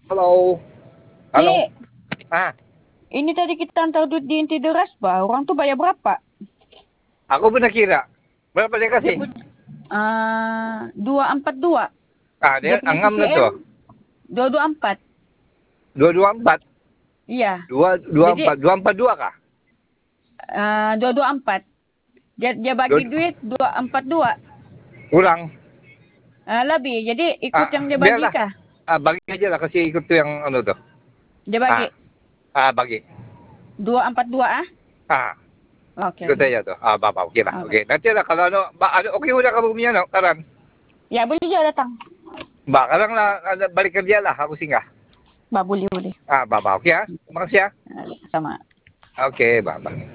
Halo. Halo. Cik, Ah, ini tadi kita antar duit di inti deras, Pak. Orang tuh bayar berapa? aku pernah kira. Berapa dia Dia kasih? punya 242. Ah, Dia dia punya anggam dah TCM tu. 224. 224. Iya. Jadi 224. 242 kah? 224. Dia Dua, bagi duit 242. kurang. Lebih. Jadi ikut yang dia bagi Biarlah. kah? Bagi aja lah kasih ikut tu yang anu tu. Dia bagi Ah, bagi. 242 ah? Ah, Oke, ikut oke. aja tu. Bapa okey lah. Oke. Okey. Nanti lah kalau anu okey udah kamu punya no, karan. Ya, boleh juga datang. Karang lah ada balik kerja lah aku singgah. Boleh, boleh. Bapa okey ya. Terima kasih ya. Sama. Okey, bapa.